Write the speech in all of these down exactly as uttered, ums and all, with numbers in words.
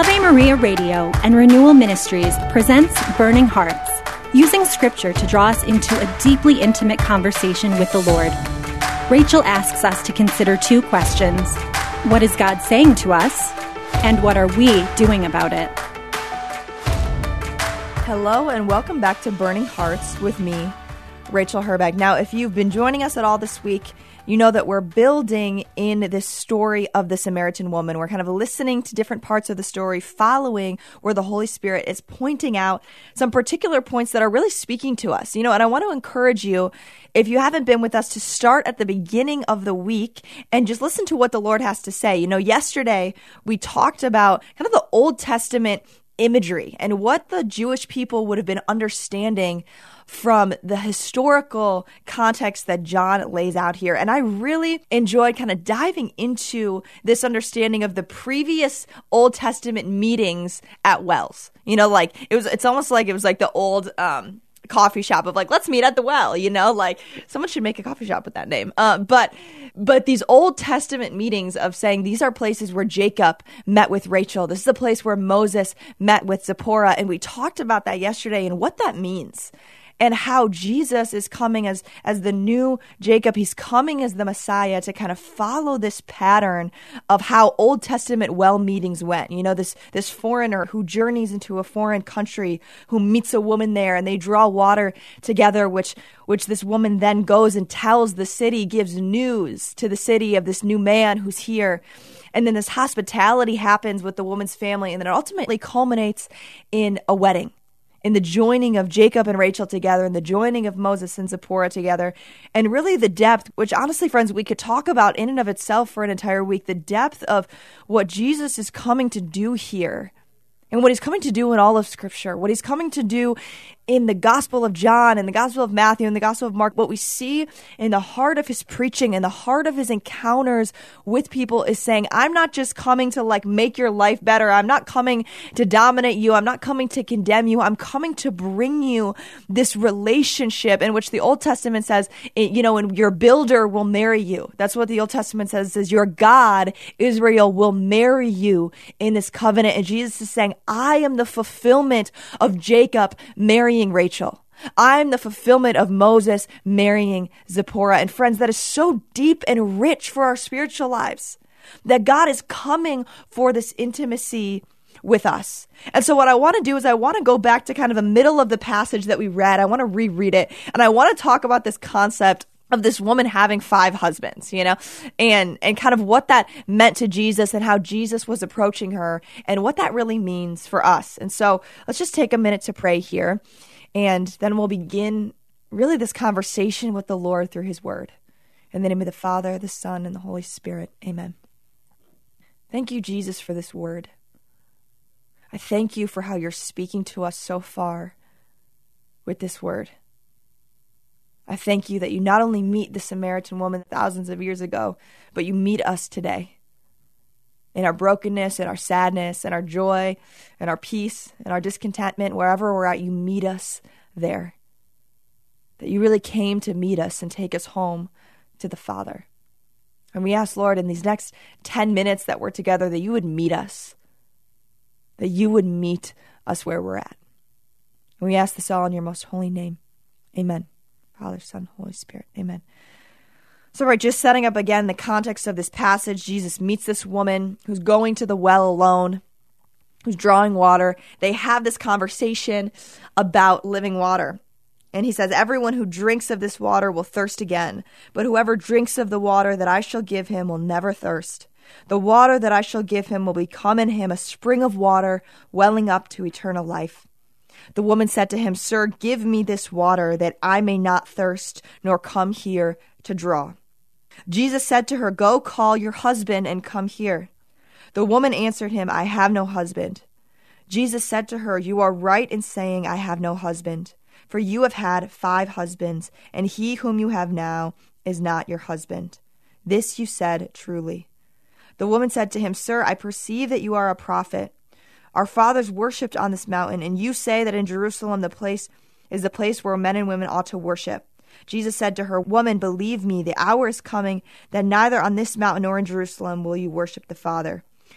Ave Maria Radio and Renewal Ministries presents Burning Hearts, using scripture to draw us into a deeply intimate conversation with the Lord. Rachel asks us to consider two questions. What is God saying to us? And what are we doing about it? Hello and welcome back to Burning Hearts with me, Rachel Herbag. Now, if you've been joining us at all this week, you know that we're building in this story of the Samaritan woman. We're kind of listening to different parts of the story, following where the Holy Spirit is pointing out some particular points that are really speaking to us. You know, and I want to encourage you, if you haven't been with us, to start at the beginning of the week and just listen to what the Lord has to say. You know, yesterday we talked about kind of the Old Testament imagery and what the Jewish people would have been understanding from the historical context that John lays out here. And I really enjoyed kind of diving into this understanding of the previous Old Testament meetings at wells. You know, like it was, it's almost like it was like the old, um, coffee shop of like, let's meet at the well, you know, like someone should make a coffee shop with that name. Uh, but, but these Old Testament meetings of saying these are places where Jacob met with Rachel. This is a place where Moses met with Zipporah. And we talked about that yesterday and what that means. And how Jesus is coming as, as the new Jacob. He's coming as the Messiah to kind of follow this pattern of how Old Testament well meetings went. You know, this, this foreigner who journeys into a foreign country, who meets a woman there, and they draw water together, which, which this woman then goes and tells the city, gives news to the city of this new man who's here. And then this hospitality happens with the woman's family, and then it ultimately culminates in a wedding, in the joining of Jacob and Rachel together, and the joining of Moses and Zipporah together, and really the depth, which honestly, friends, we could talk about in and of itself for an entire week, the depth of what Jesus is coming to do here, and what he's coming to do in all of Scripture, what he's coming to do in the Gospel of John and the Gospel of Matthew and the Gospel of Mark. What we see in the heart of his preaching and the heart of his encounters with people is saying, I'm not just coming to like make your life better. I'm not coming to dominate you. I'm not coming to condemn you. I'm coming to bring you this relationship in which the Old Testament says, you know, and your builder will marry you. That's what the Old Testament says. It says your God, Israel, will marry you in this covenant. And Jesus is saying, I am the fulfillment of Jacob marrying Rachel. I'm the fulfillment of Moses marrying Zipporah. And friends, that is so deep and rich for our spiritual lives, that God is coming for this intimacy with us. And so what I want to do is I want to go back to kind of the middle of the passage that we read. I want to reread it. And I want to talk about this concept of this woman having five husbands, you know, and, and kind of what that meant to Jesus and how Jesus was approaching her and what that really means for us. And so let's just take a minute to pray here, and then we'll begin really this conversation with the Lord through his word. In the name of the Father, the Son, and the Holy Spirit. Amen. Thank you, Jesus, for this word. I thank you for how you're speaking to us so far with this word. I thank you that you not only meet the Samaritan woman thousands of years ago, but you meet us today in our brokenness, in our sadness, in our joy, in our peace, in our discontentment, wherever we're at, you meet us there. That you really came to meet us and take us home to the Father. And we ask, Lord, in these next ten minutes that we're together, that you would meet us, that you would meet us where we're at. And we ask this all in your most holy name. Amen. Father, Son, Holy Spirit. Amen. So, right, just setting up again the context of this passage, Jesus meets this woman who's going to the well alone, who's drawing water. They have this conversation about living water. And he says, everyone who drinks of this water will thirst again, but whoever drinks of the water that I shall give him will never thirst. The water that I shall give him will become in him a spring of water welling up to eternal life. The woman said to him, Sir, give me this water that I may not thirst, nor come here to draw. Jesus said to her, Go call your husband and come here. The woman answered him, I have no husband. Jesus said to her, You are right in saying, I have no husband, for you have had five husbands, and he whom you have now is not your husband. This you said truly. The woman said to him, Sir, I perceive that you are a prophet. Our fathers worshipped on this mountain, and you say that in Jerusalem the place is the place where men and women ought to worship. Jesus said to her, Woman, believe me, the hour is coming that neither on this mountain nor in Jerusalem will you worship the Father.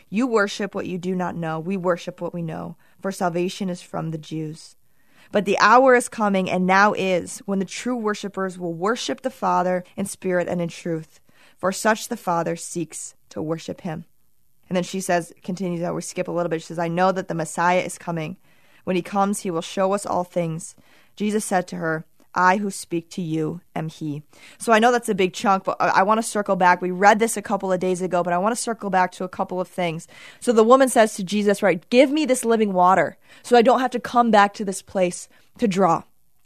You worship what you do not know. We worship what we know, for salvation is from the Jews. But the hour is coming, and now is, when the true worshipers will worship the Father in spirit and in truth. For such the Father seeks to worship him. And then she says, continues out, we skip a little bit. She says, I know that the Messiah is coming. When he comes, he will show us all things. Jesus said to her, I who speak to you am he. So I know that's a big chunk, but I want to circle back. We read this a couple of days ago, but I want to circle back to a couple of things. So the woman says to Jesus, right, give me this living water so I don't have to come back to this place to draw.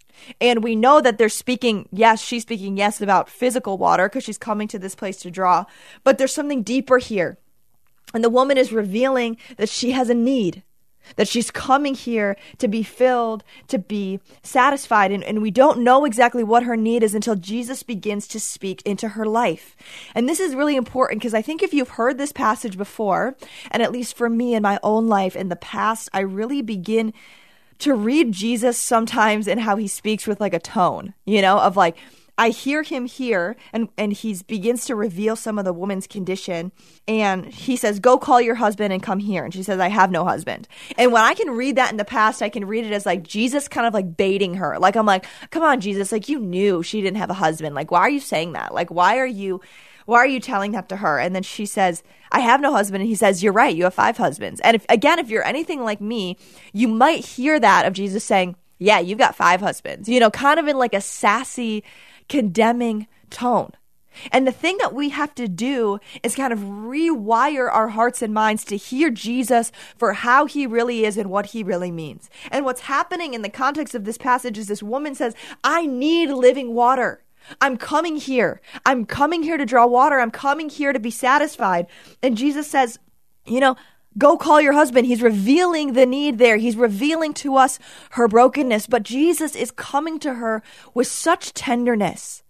And we know that they're speaking, yes, she's speaking, yes, about physical water because she's coming to this place to draw. But there's something deeper here. And the woman is revealing that she has a need, that she's coming here to be filled, to be satisfied. And, and we don't know exactly what her need is until Jesus begins to speak into her life. And this is really important because I think if you've heard this passage before, and at least for me in my own life in the past, I really begin to read Jesus sometimes in how he speaks with like a tone, you know, of like, I hear him here, and, and he begins to reveal some of the woman's condition. And he says, go call your husband and come here. And she says, I have no husband. And when I can read that in the past, I can read it as like Jesus kind of like baiting her. Like, I'm like, come on, Jesus, like you knew she didn't have a husband. Like, why are you saying that? Like, why are you, why are you telling that to her? And then she says, I have no husband. And he says, you're right. You have five husbands. And if, again, if you're anything like me, you might hear that of Jesus saying, yeah, you've got five husbands, you know, kind of in like a sassy, condemning tone. And the thing that we have to do is kind of rewire our hearts and minds to hear Jesus for how he really is and what he really means. And what's happening in the context of this passage is this woman says, I need living water. I'm coming here. I'm coming here to draw water. I'm coming here to be satisfied. And Jesus says, you know, go call your husband. He's revealing the need there. He's revealing to us her brokenness. But Jesus is coming to her with such tenderness.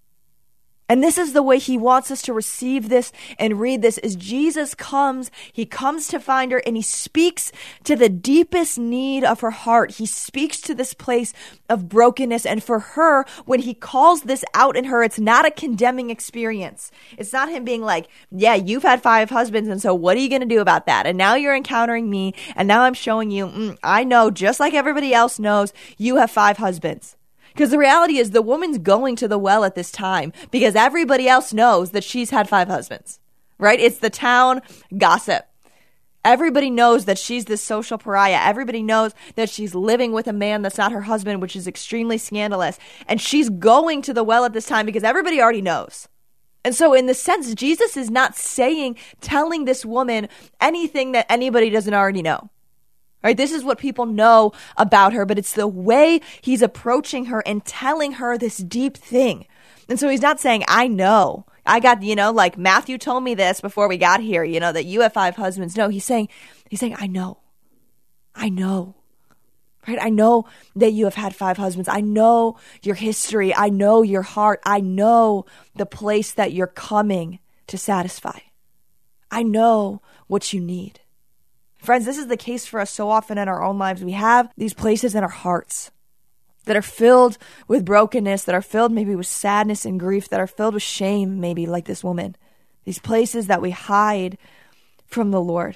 And this is the way he wants us to receive this and read this is Jesus comes, he comes to find her and he speaks to the deepest need of her heart. He speaks to this place of brokenness. And for her, when he calls this out in her, it's not a condemning experience. It's not him being like, yeah, you've had five husbands. And so what are you going to do about that? And now you're encountering me. And now I'm showing you, mm, I know, just like everybody else knows, you have five husbands. Because the reality is the woman's going to the well at this time because everybody else knows that she's had five husbands, right? It's the town gossip. Everybody knows that she's this social pariah. Everybody knows that she's living with a man that's not her husband, which is extremely scandalous. And she's going to the well at this time because everybody already knows. And so in the sense, Jesus is not saying, telling this woman anything that anybody doesn't already know. Right? This is what people know about her, but it's the way he's approaching her and telling her this deep thing. And so he's not saying, I know. I got, you know, like Matthew told me this before we got here, you know, that you have five husbands. No, he's saying, he's saying, I know. I know. Right? I know that you have had five husbands. I know your history. I know your heart. I know the place that you're coming to satisfy. I know what you need. Friends, this is the case for us so often in our own lives. We have these places in our hearts that are filled with brokenness, that are filled maybe with sadness and grief, that are filled with shame, maybe like this woman. These places that we hide from the Lord.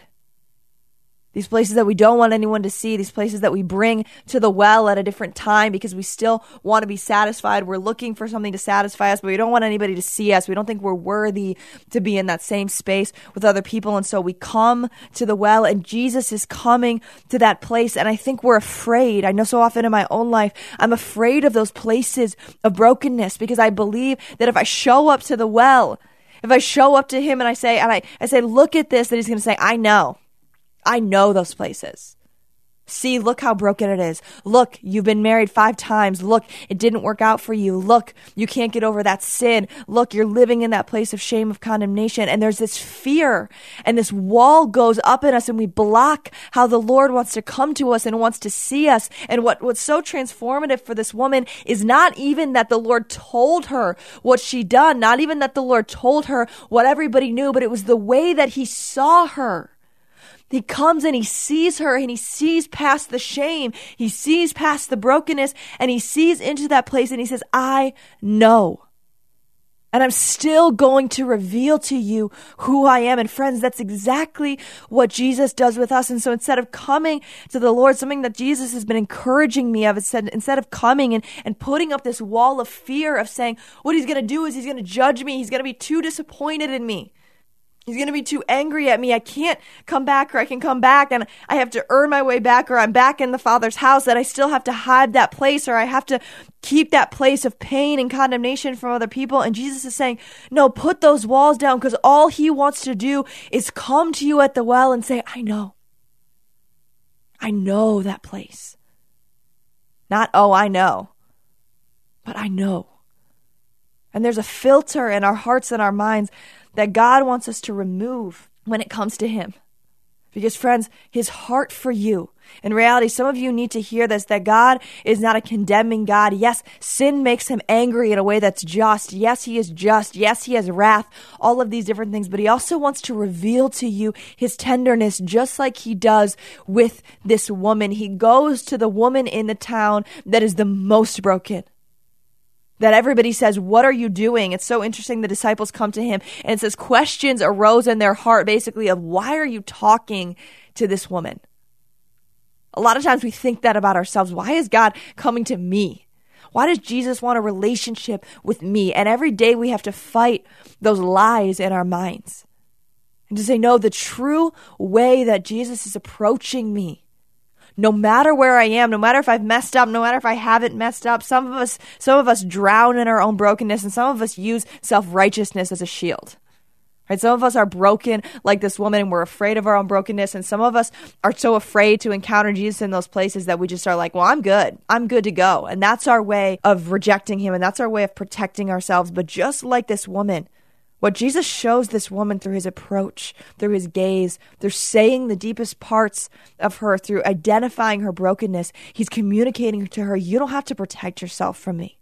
These places that we don't want anyone to see, these places that we bring to the well at a different time because we still want to be satisfied. We're looking for something to satisfy us, but we don't want anybody to see us. We don't think we're worthy to be in that same space with other people. And so we come to the well and Jesus is coming to that place. And I think we're afraid. I know so often in my own life, I'm afraid of those places of brokenness because I believe that if I show up to the well, if I show up to him and I say, and I, I say, look at this, that he's going to say, I know. I know those places. See, look how broken it is. Look, you've been married five times. Look, it didn't work out for you. Look, you can't get over that sin. Look, you're living in that place of shame, of condemnation. And there's this fear and this wall goes up in us and we block how the Lord wants to come to us and wants to see us. And what, what's so transformative for this woman is not even that the Lord told her what she'd done, not even that the Lord told her what everybody knew, but it was the way that he saw her. He comes and he sees her and he sees past the shame. He sees past the brokenness and he sees into that place and he says, I know. And I'm still going to reveal to you who I am. And friends, that's exactly what Jesus does with us. And so instead of coming to the Lord, something that Jesus has been encouraging me of, instead, instead of coming and, and putting up this wall of fear of saying, what he's going to do is he's going to judge me. He's going to be too disappointed in me. He's going to be too angry at me. I can't come back, or I can come back and I have to earn my way back, or I'm back in the Father's house, that I still have to hide that place, or I have to keep that place of pain and condemnation from other people. And Jesus is saying, no, put those walls down, because all he wants to do is come to you at the well and say, I know. I know that place. Not, oh, I know, but I know. And there's a filter in our hearts and our minds that God wants us to remove when it comes to him. Because friends, his heart for you, in reality, some of you need to hear this, that God is not a condemning God. Yes, sin makes him angry in a way that's just. Yes, he is just. Yes, he has wrath, all of these different things. But he also wants to reveal to you his tenderness, just like he does with this woman. He goes to the woman in the town that is the most broken. That everybody says, what are you doing? It's so interesting. The disciples come to him and it says questions arose in their heart, basically, of why are you talking to this woman? A lot of times we think that about ourselves. Why is God coming to me? Why does Jesus want a relationship with me? And every day we have to fight those lies in our minds. And to say, no, the true way that Jesus is approaching me, no matter where I am, no matter if I've messed up, no matter if I haven't messed up, some of us, some of us drown in our own brokenness, and some of us use self-righteousness as a shield. Right? Some of us are broken like this woman, and we're afraid of our own brokenness, and some of us are so afraid to encounter Jesus in those places that we just are like, well, I'm good. I'm good to go. And that's our way of rejecting him, and that's our way of protecting ourselves. But just like this woman, what Jesus shows this woman through his approach, through his gaze, through saying the deepest parts of her, through identifying her brokenness, he's communicating to her, you don't have to protect yourself from me.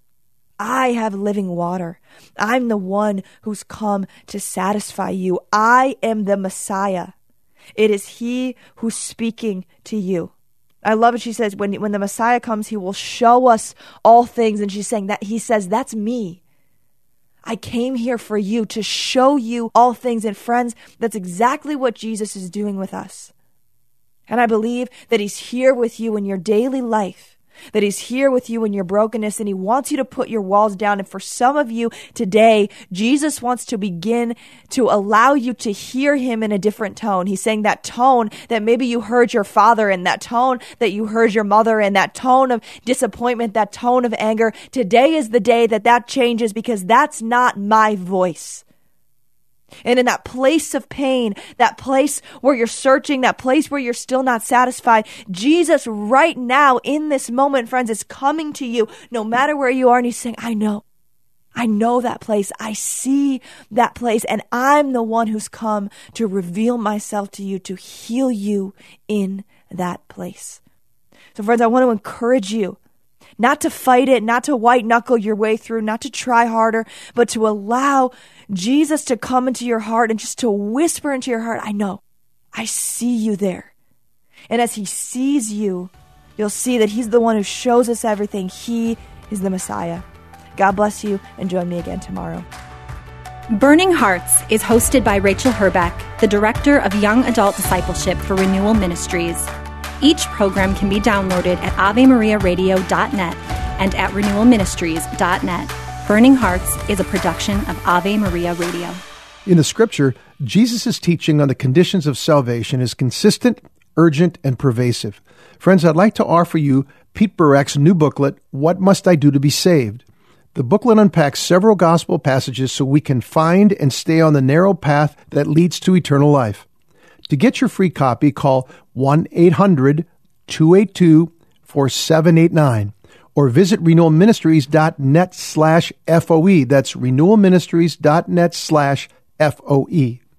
I have living water. I'm the one who's come to satisfy you. I am the Messiah. It is he who's speaking to you. I love it. She says, when, when the Messiah comes, he will show us all things. And she's saying that he says, that's me. I came here for you, to show you all things. And friends, that's exactly what Jesus is doing with us. And I believe that he's here with you in your daily life, that he's here with you in your brokenness, and he wants you to put your walls down. And for some of you today, Jesus wants to begin to allow you to hear him in a different tone. He's saying that tone that maybe you heard your father in, that tone that you heard your mother in, that tone of disappointment, that tone of anger. Today is the day that that changes, because that's not my voice. And in that place of pain, that place where you're searching, that place where you're still not satisfied, Jesus right now in this moment, friends, is coming to you no matter where you are. And he's saying, I know, I know that place. I see that place. And I'm the one who's come to reveal myself to you, to heal you in that place. So friends, I want to encourage you not to fight it, not to white knuckle your way through, not to try harder, but to allow Jesus to come into your heart and just to whisper into your heart, I know, I see you there. And as he sees you, you'll see that he's the one who shows us everything. He is the Messiah. God bless you, and join me again tomorrow. Burning Hearts is hosted by Rachel Herbeck, the Director of Young Adult Discipleship for Renewal Ministries. Each program can be downloaded at ave maria radio dot net and at renewal ministries dot net. Burning Hearts is a production of Ave Maria Radio. In the scripture, Jesus' teaching on the conditions of salvation is consistent, urgent, and pervasive. Friends, I'd like to offer you Pete Burek's new booklet, What Must I Do to Be Saved? The booklet unpacks several gospel passages so we can find and stay on the narrow path that leads to eternal life. To get your free copy, call one eight hundred two eight two four seven eight nine or visit renewal ministries dot net slash F O E. That's renewal ministries dot net slash F O E.